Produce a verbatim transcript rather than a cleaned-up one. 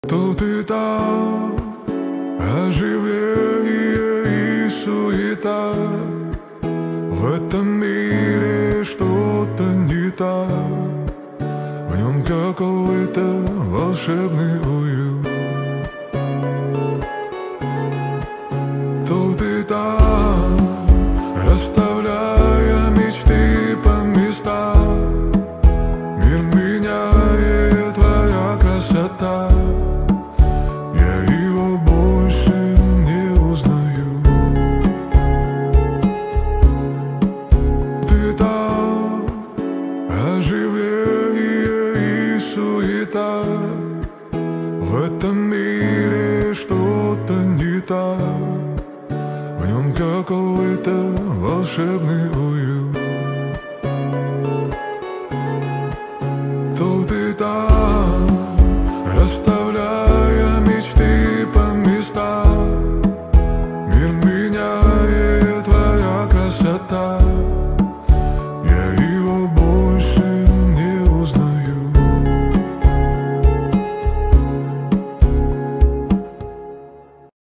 Тут и там оживление и суета. В этом мире что-то не так, в нем какой-то волшебный уют. Тут и там, расставляя мечты по местам, мир меняет твоя красота. Я его больше не узнаю. Ты там, оживление и суета. В этом мире что-то не так, в нем какой-то волшебный уют.